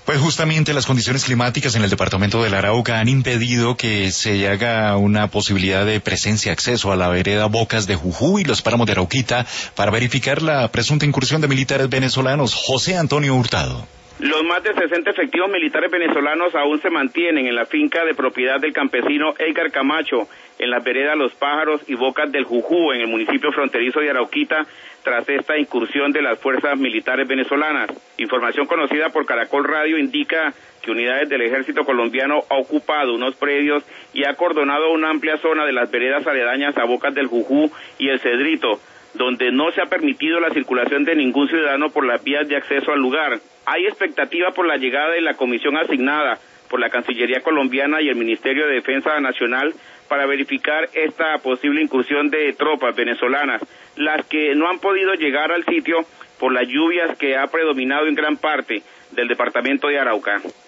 Pues justamente las condiciones climáticas en el departamento del Arauca han impedido que se haga una posibilidad de presencia, acceso a la vereda Bocas de Jujuy y los páramos de Arauquita para verificar la presunta incursión de militares venezolanos. José Antonio Hurtado. Los más de 60 efectivos militares venezolanos aún se mantienen en la finca de propiedad del campesino Edgar Camacho, en las veredas Los Pájaros y Bocas del Jujú, en el municipio fronterizo de Arauquita, tras esta incursión de las fuerzas militares venezolanas. Información conocida por Caracol Radio indica que unidades del ejército colombiano ha ocupado unos predios y ha acordonado una amplia zona de las veredas aledañas a Bocas del Jujú y El Cedrito, donde no se ha permitido la circulación de ningún ciudadano por las vías de acceso al lugar. Hay expectativa por la llegada de la comisión asignada por la Cancillería colombiana y el Ministerio de Defensa Nacional para verificar esta posible incursión de tropas venezolanas, las que no han podido llegar al sitio por las lluvias que ha predominado en gran parte del departamento de Arauca.